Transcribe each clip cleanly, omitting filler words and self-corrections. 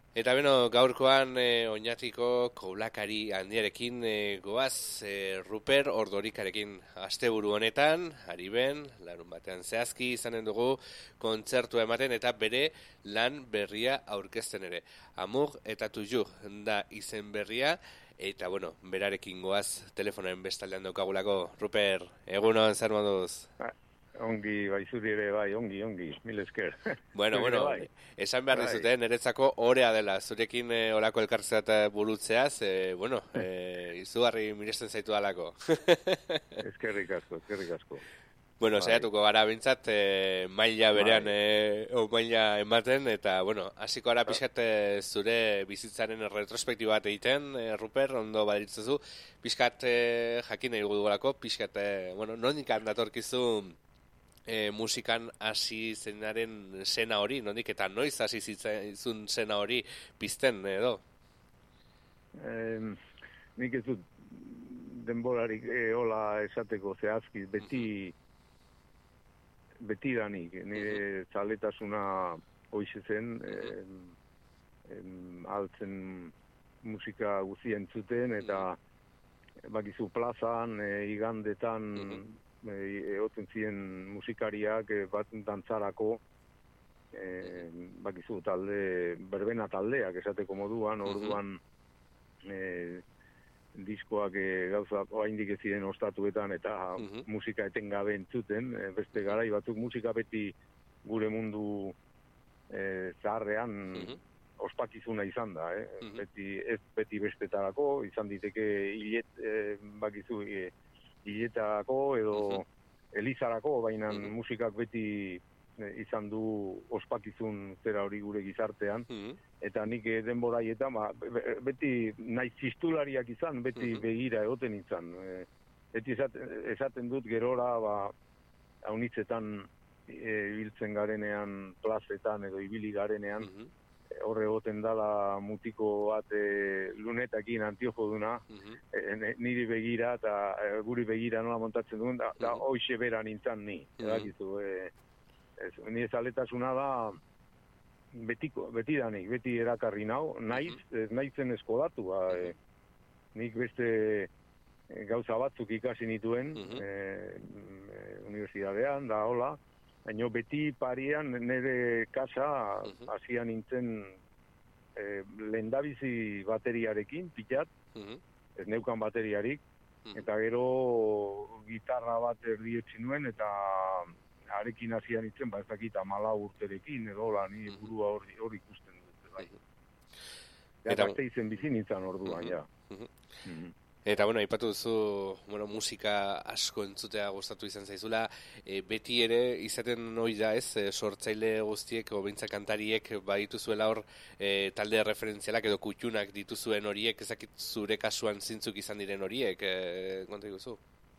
Eta beno, gaurkoan oinatiko koulakari handiarekin goaz, Ruper Ordorikarekin asteburu honetan, ari ben, larun batean zehazki izanen dugu kontzertua ematen eta bere lan berria aurkezten ere. Amur eta Tuju da izen berria, eta bueno, berarekin goaz telefonoen bestaldean daukagulako. Ruper, egunon, zer moduz? Ongi, bai, zuri ere, bai, ongi, mil esker. Bueno, Bai. esan behar dizute, niretzako orea dela, zurekin olako elkartzeat burutzeaz, izugarri miresten zaitu alako. Eskerrik asko. Bueno, Bai. saiatuko gara bintzat, maila berean, Bai. maila ematen, eta, bueno, hasiko gara pixkat zure bizitzaren retrospektibo bat egiten, Ruper, ondo badiritzezu, pixkat jakin nahi dugulako, pixkat, nondik datorkizu musikan hasi zenaren zena hori, nondik eta noiz hasi zitzun zena hori pizten edo? Nik ez dut denborarik hola esateko zehazki, beti danik, nire zaletasuna hoize zen, altzen musika guztia entzuten, eta bakizu plazan, igandetan, egoten ziren musikariak bat dantzarako, bakizu talde, berbena taldeak esateko moduan, orduan diskoak gauza oraindik ez ziren ostatuetan eta musika etengabe entzuten, beste garai batzuk musika beti gure mundu zaharrean ospakizuna izan da, beti bestetarako, izan diteke bakizu hiletako edo elizarako, baina musikak beti izan du ospakizun zera hori gure gizartean, eta nik denboraietan, beti nahi zistulariak izan, beti begira egoten izan. Beti esaten dut gerora, haunitzetan ibiltzen garenean, plazetan edo ibili garenean, horre egoten dala mutiko bat lunetakin antiojoduna, niri begira eta guri begira nola montatzen duen, da hoxe bera nintzen ni. Nire zaletasuna da beti danik, beti erakarri nau, naizen eskodatu. Nik beste gauza batzuk ikasi nituen unibertsitatean, da hola, baina beti parian nire kasa hasian nintzen lehendabizi bateriarekin, pilat, ez neukan bateriarik, eta gero gitarra bat erdietzi nuen, eta arekin hasian nintzen, ez dakit 14 urterekin, edo hola, ni burua hor ikusten dut. Bai. Eta izen bizi nintzen orduan, ja. Eta, aipatu duzu, musika asko entzutea gustatu izan zaizula, beti ere izaten hori da ez, sortzaile guztiek, o behintzak kantariek, dituzuela hor talde referentzialak edo kutxunak dituzuen horiek, ezakit zure kasuan zintzuk izan diren horiek, konta iguzu?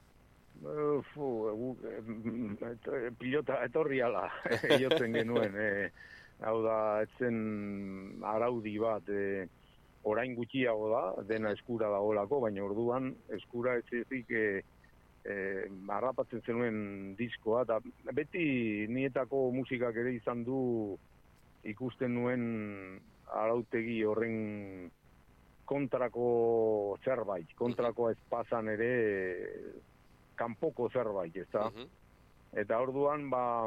Pilota etorri ala, jotzen genuen, hau da, etzen araudi bat, orain gutxiago da, dena eskura dagoelako, baina orduan eskura ez ezik harrapatzen zenuen diskoa, eta beti nietako musikak ere izan du ikusten nuen arautegi horren kontrako zerbait, kontrakoa espazan ere kanpoko zerbait, ez da? Eta orduan,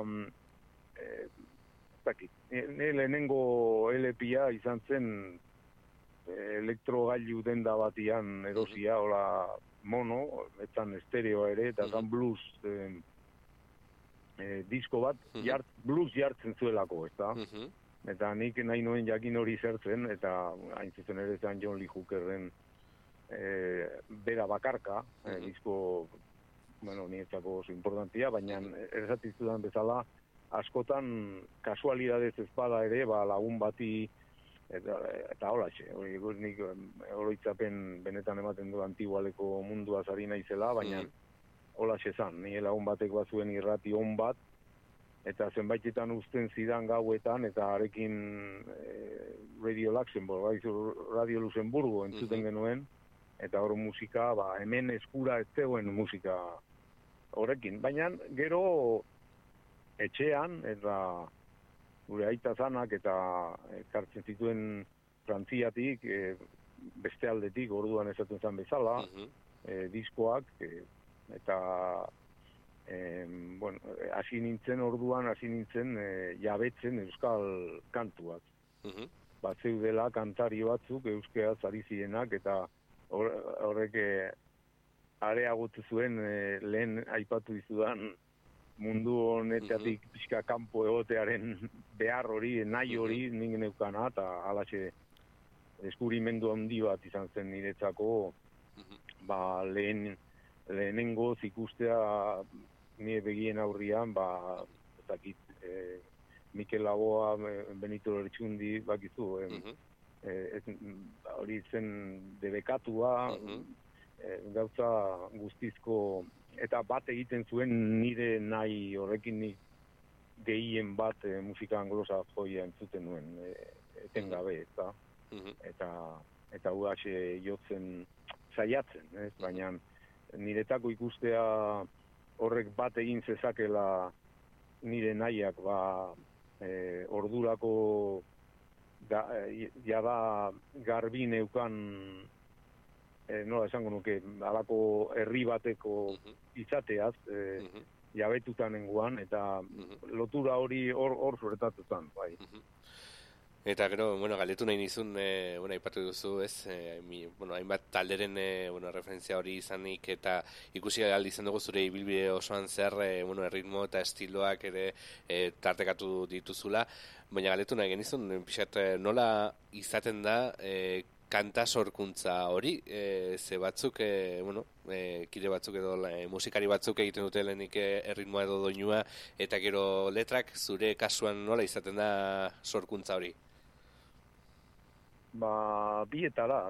lehenengo LP-a izan zen elektrogailu denda batian erosia, hola mono, etzan estereo ere, eta zan blues disko bat, blues jartzen zuelako, ez da? Eta nik nahi nuen jakin hori zertzen, eta hain zuzen ere zen John Lee Hookerren bera bakarka, disko, niretzako oso importantia, baina ersatizudan bezala, askotan kasualidadez ezpada ere, lagun bati eta holaxe, nik oroitzapen benetan ematen du antigualeko mundua zari naizela, baina holaxe zan, nire lagun batek bazuen irrati on bat, eta zenbaitetan uzten zidan gauetan, eta arekin Radio Luxemburg, Radio Luxemburgo entzuten genuen, eta hor musika, hemen eskura ez zegoen musika horrekin, baina gero etxean, eta gure aita zanak eta ekartzen zituen Frantziatik, beste aldetik, orduan esaten zen bezala, diskoak, eta bueno, hasi nintzen jabetzen euskal kantuak. Zeudela kantari batzuk euskeraz ari zirenak, eta horrek areagotu zuen lehen aipatu dizudan mundu honetatik pixka kanpo egotearen behar hori, nahi hori nik neukana, eta halaxe eskurimendu handi bat izan zen niretzako, lehenengoz ikustea nire begien aurrian, Mikel Laboa, Benito Lertxundi, bakizu, hori zen debekatua, gauza guztizko, eta bat egiten zuen nire nahi horrekin nik gehien bat musika anglosa joia entzuten nuen, etengabe, eta huaxe jotzen saiatzen, baina niretako ikustea horrek bat egin zezakela nire nahiak, ordurako jada garbi neukan, nola esango nuke, halako herri bateko izateaz, jabetuta nengoan, eta lotura hori hor zuretatutan, bai. Eta gero, galdetu nahi nizun, aipatu duzu, ez, hainbat talderen, referentzia hori izanik, eta ikusi aldi izan dugu zure ibilbide osoan zer, erritmo eta estiloak ere tartekatu dituzula, baina galdetu nahi genizun, pixat, nola izaten da kanta sorkuntza hori, ze batzuk, kide batzuk edo musikari batzuk egiten dute lehenik erritmoa edo doinua, eta gero letrak, zure kasuan nola izaten da sorkuntza hori? Bietara.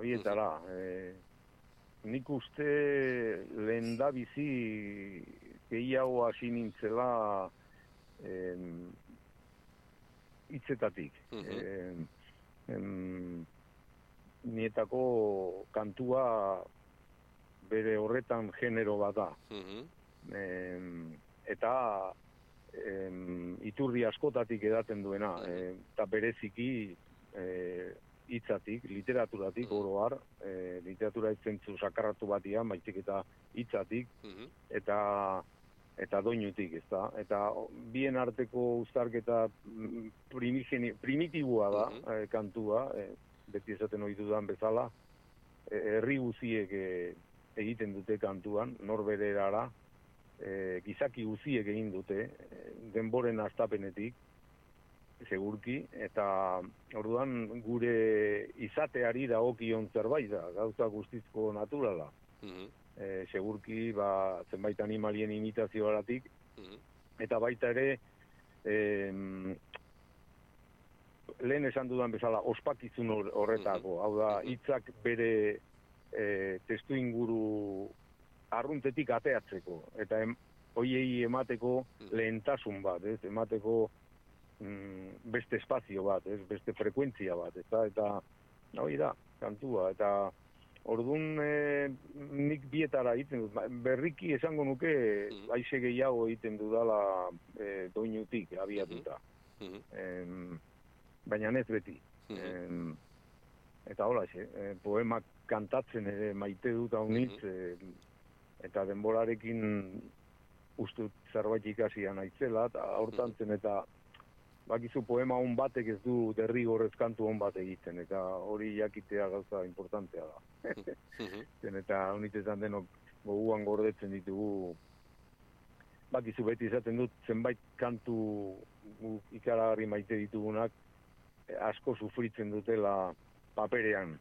Nik uste lehendabizi gehiago hasi nintzela hitzetatik. Nietako kantua bere horretan genero bat da. Eta iturri askotatik edaten duena, eta bereziki hitzatik, literaturatik, oro har, literatura itzentzu sakarratu batian, baizik eta hitzatik, eta doinutik, ezta? Eta bien arteko uztarketa primitiboa da, kantua, beti esaten ohi dudan bezala, herri guziek egiten dute kantuan, norbere erara, gizaki guziek egin dute, denboren hastapenetik, segurki, eta orduan gure izateari dagokion zerbait da, gauza guztizko naturala. Segurki, zenbait animalien imitazioaratik, eta baita ere, lehen esan dudan bezala, ospakizun horretako, hau da, hitzak bere testu inguru arruntetik ateatzeko, eta hoiei emateko lehentasun bat, emateko beste espazio bat, beste frekuentzia bat, eta hori da, kantua, eta orduan nik bietara egiten dut, berriki esango nuke aize gehiago egiten dudala doinutik abiatuta, baina ez beti, eta hola, poemak kantatzen ere maite dut haunitz, eta denborarekin ustut zerbait ikasian aitzela, eta aurtantzen eta bakizu poema hon batek ez du derrigorrez kantu hon bat egiten, eta hori jakitea gauza importantea da. Eta honitetan denok goguan gordetzen ditugu, bakizu beti izaten dut zenbait kantu ikaragarri maite ditugunak, asko sufritzen dutela paperean,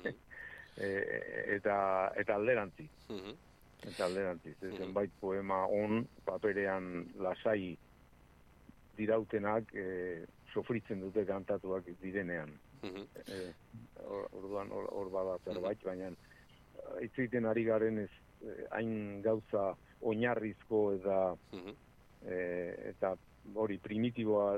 eta alderantziz. Zenbait poema hon paperean lasai dirautenak sofritzen dute kantatuak direnean. Orduan hor bada zerbait, baina hitz ari garen ez hain gauza oinarrizko eta hori primitiboa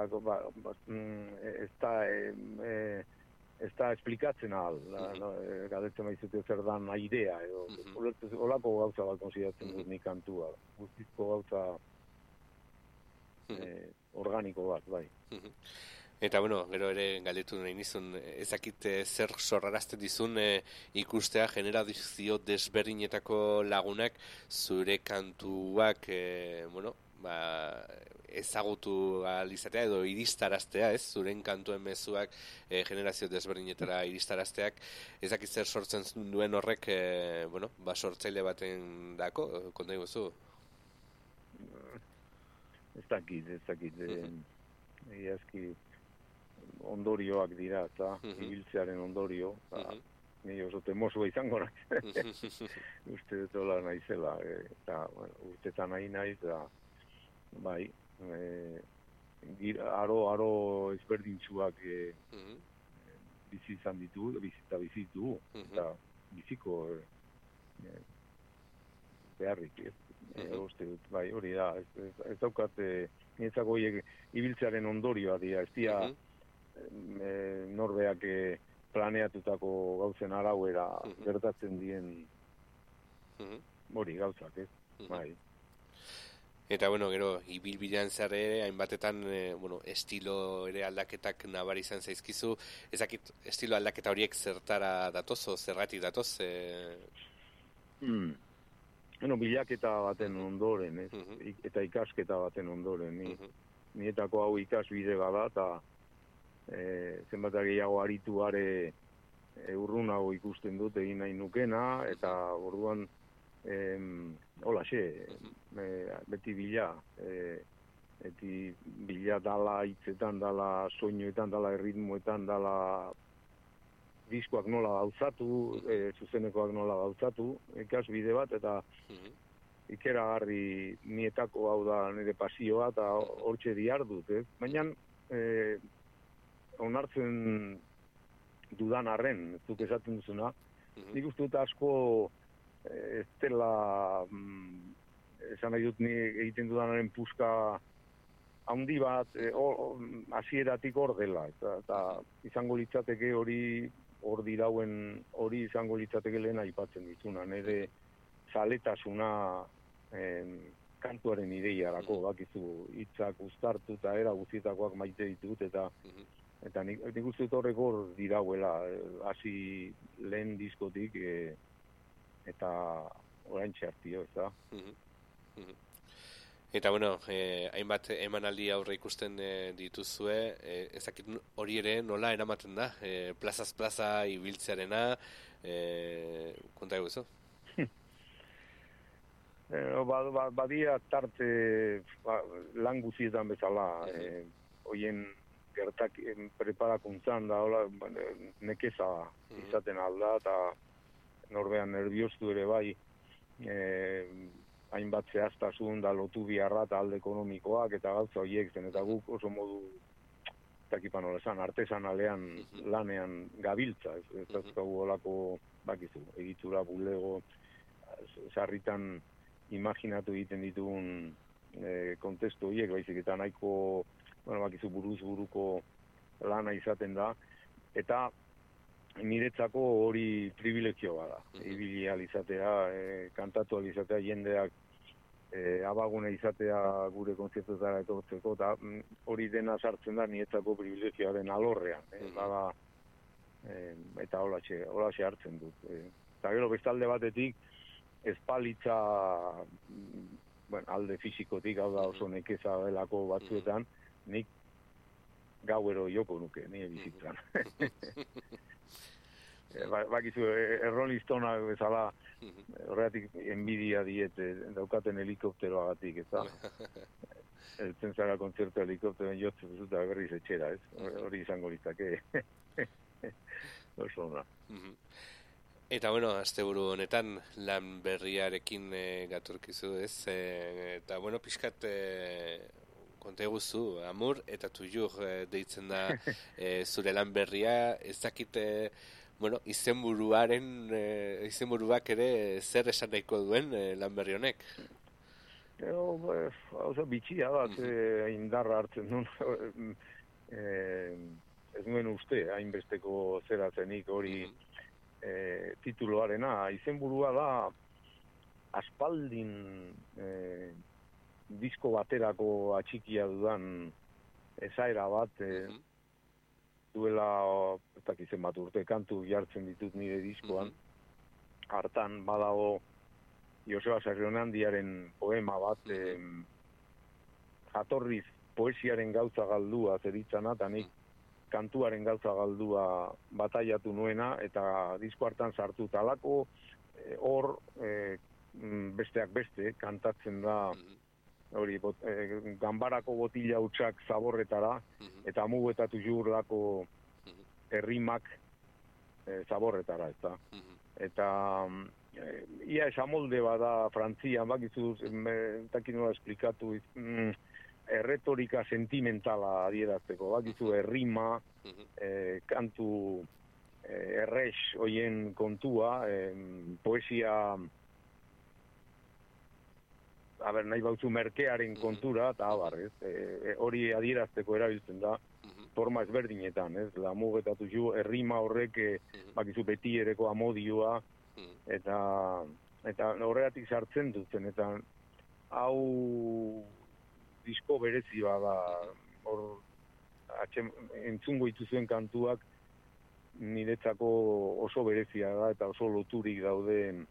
ez da esplikatzen ahal, galdetzen baizute zer dan idea, holako gauza bat konsideratzen dut nik kantua, guztizko gauza organiko bat, bai. Eta, bueno, gero ere galdetu nahi nizun, ezakit zer sorrarazten dizun ikustea generazio desberdinetako lagunak zure kantuak, bueno, ezagutu alizatea edo iristaraztea, ez? Zuren kantuen mezuak generazio desberdinetara iristarazteak, ezakit zer sortzen duen horrek, bueno, sortzaile baten dako, konta iguzu? Ez dakit. Egiazki ondorioak dira, eta ibiltzearen ondorio, ni oso temosua izango naiz. Uste dut hola naizela, eta urtetan nahi naiz, da, bai, aro ezberdintzuak bizi izan ditu, bizitu, eta biziko beharrik, uste dut, bai, hori da, ez daukat, nietzako horiek ibiltzearen ondorioa dira, ez dira norbeak planeatutako gauzen arauera gertatzen dien hori gauzak, ez? Bai. Eta, bueno, gero, ibilbidean zer ere, hainbatetan, bueno, estilo ere aldaketak nabari izan zaizkizu, ezakit estilo aldaketa horiek zertara datoz, o zergatik datoz? Bueno, bilaketa baten ondoren, ez? Eta ikasketa baten ondoren, nietako hau ikasbide bada, eta zenbat gehiago arituare urrunago ikusten dut egin nahi nukena, eta orduan holaxe, beti bila dala hitzetan, dala soinuetan, dala erritmoetan, dala diskoak nola gauzatu, zuzenekoak nola gauzatu, ikasbide bat, eta ikeragarri nietako hau da nire pasioa, eta hortxe diardut, ez? Baina, onartzen dudan arren, ez duk esaten duzuna, nik uste dut asko ez dela, esan nahi dut ni egiten dudanaren puska handi bat, hasieratik hor dela, eta izango litzateke hor dirauen hori izango litzateke lehen aipatzen dituna, nire zaletasuna kantuaren ideiarako, bakizu hitzak uztartu eta era guztietakoak maite ditut, eta nik uste dut horrek hor dirauela, hasi lehen diskotik, eta orain txartio, ez da? Eta, bueno, hainbat emanaldi aurre ikusten dituzue, ezakit hori ere nola eramaten da, plazaz plaza ibiltzearena, konta eguzu? Badia tarte lan guzietan bezala, hoien gertak preparakuntzan da, nekeza izaten alda, eta norbean nerviostu ere bai, hainbat zehaztasun da lotu biharra eta alde ekonomikoak eta gauza horiek zen, eta guk oso modu takipanola esan, artesanalean lanean gabiltza, ez dazkagu olako bakizu, egitura, bulego, sarritan imaginatu egiten ditugun kontestu horiek, baizik eta nahiko, bakizu buruz buruko lana izaten da, eta niretzako hori privilegio bada. Ibili alizatea, kantatu alizatea, jendeak abagune izatea gure kontzertutara etortzeko, eta hori dena sartzen da niretzako privilegioaren alorrean. Eta holaxe hartzen dut. Eta gero bestalde batetik, espalitza alde fizikotik, hau da oso nekeza delako batzuetan, nik gauero joko nuke, nire bizitzan. Bakizu, errolistona bezala, horregatik enbidia diet, daukaten helikopteroagatik, ez da? Eltzen zara kontzertu helikopteroen jotzen zuta berriz etxera, ez? Hori izango litzake. Oso ona. Eta, bueno, asteburu honetan lan berriarekin gatorkizu, ez? Eta, bueno, pixkat konta eguzu, Amur eta Tuyur deitzen da zure lan berria, ez dakit, bueno, izenburuak ere zer esan nahiko duen lan berri honek? Hauza bitxia bat, indarra hartzen duen, ez nuen uste, hainbesteko zerazenik hori tituloarena. Izenburua da, aspaldin disko baterako atxikia dudan esaera bat, duela, ez dakizen bat urte, kantu jartzen ditut nire diskoan, hartan badago Joseba Sarrionandiaren poema bat, jatorriz poesiaren gauza galdua zeritzana, eta nik kantuaren gauza galdua bataiatu nuena, eta disko hartan sartu talako, hor, besteak beste, kantatzen da, hori, ganbarako botila hutsak zaborretara, eta mugetatu jurlako errimak zaborretara, eta. Eta ia esamolde bada Frantzian, bakizu, takin nola esplikatu, erretorika sentimentala adierazteko, bakizu, errima, kantu errex hoien kontua, poesia, nahi bautzu merkearen kontura, eta hori adierazteko erabiltzen da, forma ezberdinetan, ez? La mugetatu ju, errima horrek, bakizu beti ereko amodioa, eta horregatik sartzen dutzen, eta hau disko berezi bada, hor entzungo ituzuen kantuak niretzako oso berezia da, eta oso loturik daude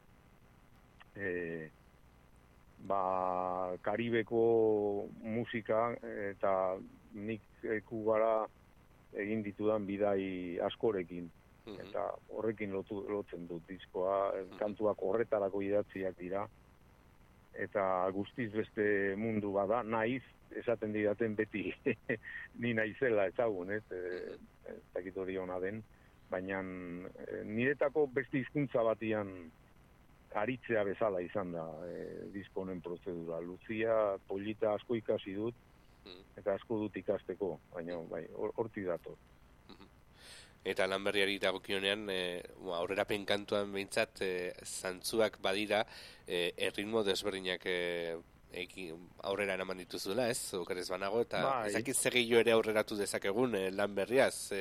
Karibeko musika, eta nik Kubara egin ditudan bidai askorekin, eta horrekin lotzen dut diskoa, kantuak horretarako idatziak dira, eta guztiz beste mundu bada, naiz, esaten didaten beti ni naizela ezagun, ez dakit hori ona den, baina niretako beste hizkuntza batian aritzea bezala izan da disko honen prozedura. Luzia, polita asko ikasi dut, eta asko dut ikasteko, baina hortik dator. Eta lan berriari dagokionean, aurrerapen kantuan behintzat, zantzuak badira, erritmo desberdinak aurrera eraman dituzula, ez? Okerez banago, eta ezakit segillo ere aurreratu dezakegun lan berriaz.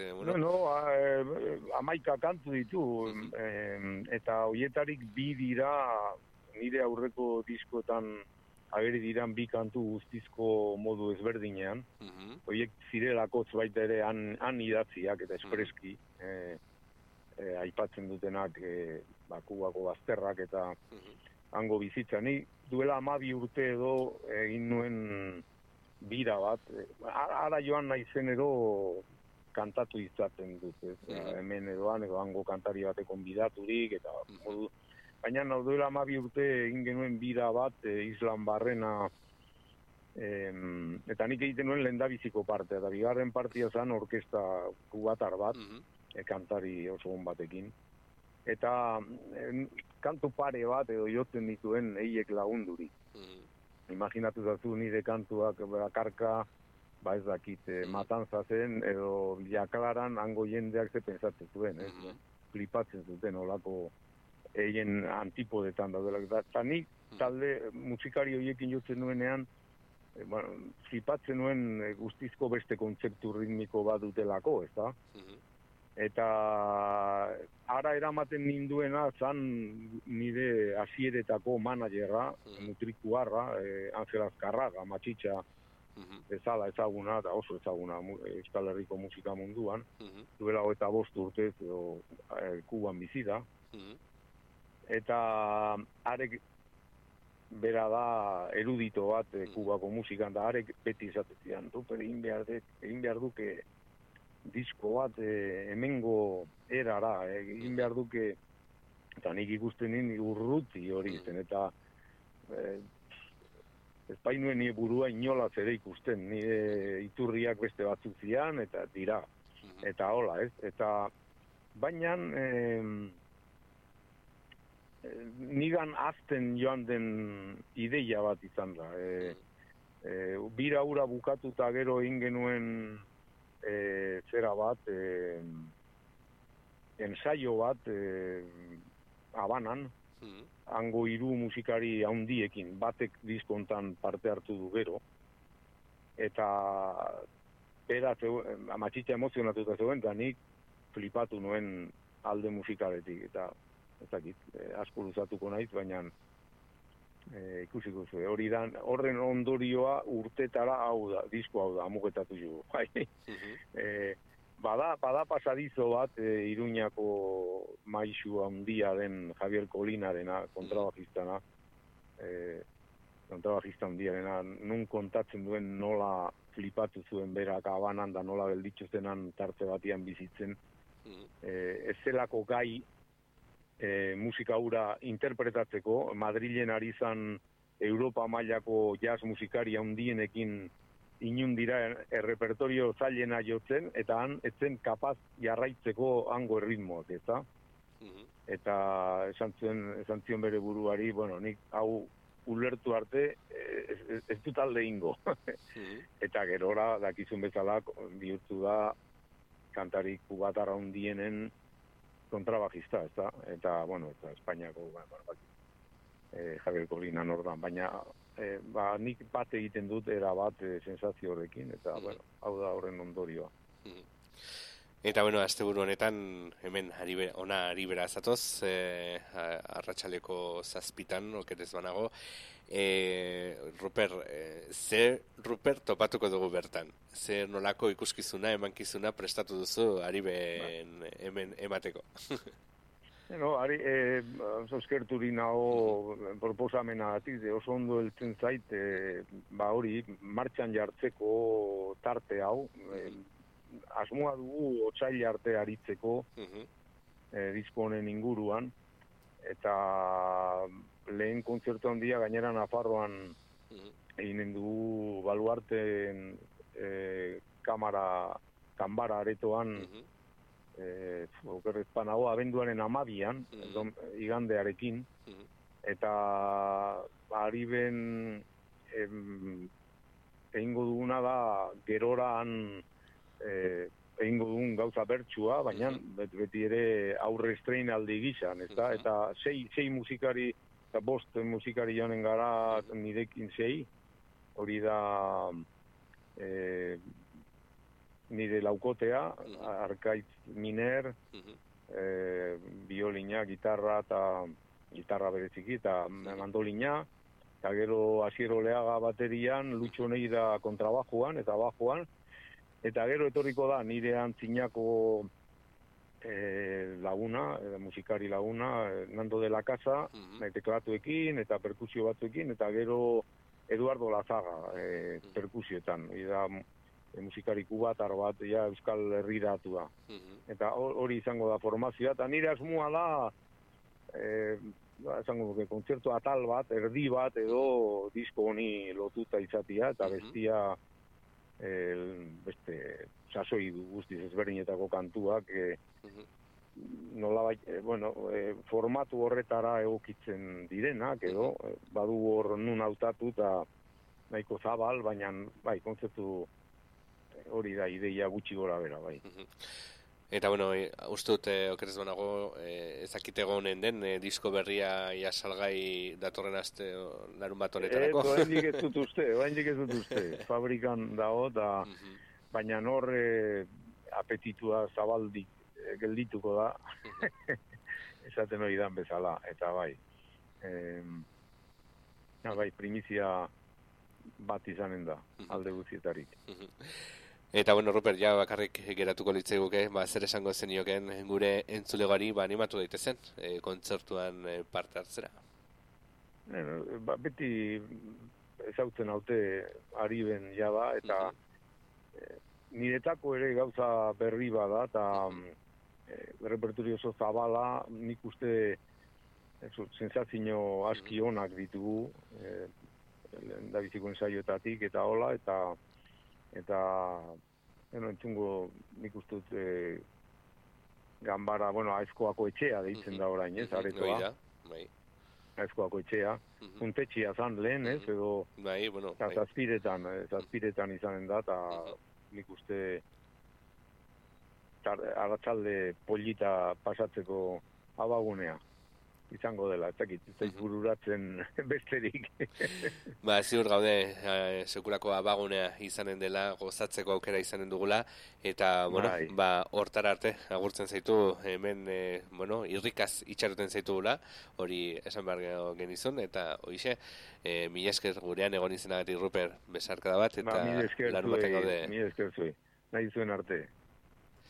Amaika kantu ditu, eta hoietarik bi dira nire aurreko diskoetan ageri diran bi kantu guztizko modu ezberdinean. Horiek zirelako baita ere han idatziak eta espreski aipatzen dutenak Kubako bazterrak eta hango bizitza. Ni duela 12 urte edo egin nuen bira bat. Ara joan naizen edo kantatu izaten dut. Hemen edoan edo hango kantari bateko bidaturik eta modu. Baina duela 12 urte egin genuen bira bat Islan Barrena, eta nik egiten nuen lehendabiziko partea, eta bigarren partia zen orkesta kubatar bat, kantari oso on batekin. Eta kantu pare bat edo jotzen dituen eiek lagunduri. Imaginatu zatu nire kantuak bakarka, ez dakit, Matanza zen, edo Jaklaran hango jendeak ze pentsatzen zuen, flipatzen zuten olako eien antipodetan daudela. Eta nik talde musikari horiekin jotzen nuenean, flipatzen nuen guztizko beste kontzeptu ritmiko bat dutelako, ez da? Eta ara eramaten ninduena zan nire hasieretako managerra, nutrikuarra, Angel Azkarraga, matxitxa bezala ezaguna, eta oso ezaguna Euskal Herriko musika munduan, duela 25 urtez Kuban bizi da, eta arek bera da erudito bat Kubako musikan, da arek beti izatezian, egin behar duke disko bat hemengo erara, egin behar duke, eta nik ikusten nien urruti hori zen, eta ez bainuen nire burua inolaz ere ikusten, nire iturriak beste batzuk zian, eta dira, eta hola, ez? Eta baina nigan azten joan den ideia bat izan da. Bira hura bukatuta gero egin genuen zera bat, ensaio bat, Habanan, hango 3 musikari handiekin, batek diskontan parte hartu du gero, eta bera matxitxa emozionatuta zegoen, eta nik flipatu nuen alde musikaletik, eta ez dakit, asko luzatuko naiz, baina ikusiko zuen. Horren ondorioa urtetara hau da, disko hau da, amugetatu jugu. bada pasadizo bat Iruñako maisu handia den Javier Colinarena, kontrabajistana, kontrabajista handiarena, nun kontatzen duen nola flipatu zuen berak Habanan da nola gelditzu zenan tarte batian bizitzen. Ez zelako gai musika hura interpretatzeko, Madrilen ari zan Europa mailako jazz musikaria handienekin inun dira errepertorio zailena jotzen, eta han etzen kapaz jarraitzeko hango erritmoak, ezta? Eta esan zion bere buruari, bueno, nik hau ulertu arte ez dut alde ingo. Eta gerora, dakizun bezala, bihurtu da kantari kubatarra hundienen kontrabajista, ezta? Eta, bueno, eta Espainiako, Javier Colina nordan, baina nik bat egiten dut era bat sensazio horrekin, eta, bueno, hau da horren ondorioa. Eta, bueno, asteburu honetan, hemen ari bera zatoz, arratsaleko 7:00, okerez banago, Ruper topatuko dugu bertan? Zer nolako ikuskizuna, emankizuna prestatu duzu Ariben hemen emateko? Ari, eskerturi nago proposamena oso ondo heltzen zait, hori, martxan jartzeko tarte hau, asmoa dugu otsail arte aritzeko disko honen inguruan, eta lehen kontzertu handia gainera Nafarroan eginen dugu Baluarten kanbara aretoan, okerrezpanago abenduaren 12an, igandearekin, eta Ariben egingo duguna da geroraan egingo dugun gauza bertsua, baina beti ere aurre estreinaldi gizan, eta sei musikari, eta 5 musikari joanen gara nirekin 6, hori da nire laukotea, Arkaitz Miner, biolina, gitarra bereziki, eta mandolina, eta gero Asier Oleaga baterian, Lutxo Neida kontrabajoan eta bajoan, eta gero etorriko da nire antzinako laguna, musikari laguna, Nando de la Casa, teklatuekin eta perkusio batzuekin, eta gero Eduardo Lazaga perkusioetan, da musikari kubatar bat, Euskal Herriratu da. Eta hori izango da formazioa, eta nire asmoa da, esango duke, kontzertu atal bat, erdi bat, edo disko honi lotuta izatia, eta bestia, beste, sasoi guztiz ezberdinetako kantuak, nolabait, formatu horretara egokitzen direnak, edo, badu hor nun hautatu, eta nahiko zabal, baina, kontzertu hori da ideia gutxi gora bera, bai. Eta, bueno, uste dut, okerez banago, ezakitego honen den, disko berria salgai datorren aste larun bat honetarako. Oraindik ez dut uste, fabrikan dago, baina hor apetitua zabaldik geldituko da, esaten hori dan bezala, eta bai, primizia bat izanen da, alde guztietarik. Eta, bueno, Ruper, ja bakarrik geratuko litzaiguke, zer esango zenioken gure entzulegoari animatu daitezen, kontzertuan parte hartzera. Beti ezautzen haute Ariben jada, eta niretako ere gauza berri bada, eta repertorio oso zabala, nik uste sensazio aski onak ditugu, endabiziko ensaioetatik, eta hola, eta entzungo nik uste dut ganbara, Aizkoako etxea deitzen da orain, ez, aretoa. Aizkoako etxea. Puntetxia zan lehen, ez, edo zazpiretan izanen da, eta nik uste arratsalde polita pasatzeko abagunea izango dela, ez dakit, ez bururatzen besterik. Ziur gaude, sekulako abagunea izanen dela, gozatzeko aukera izanen dugula, eta, hortara arte, agurtzen zaitu, hemen, irrikaz itxaroten zaitugula, hori esan behar genizun, eta hoixe, mila esker gurean egon izanagatik, Ruper, besarkada bat, eta larun baten gaude. Mila esker zuen, nahi zuen arte.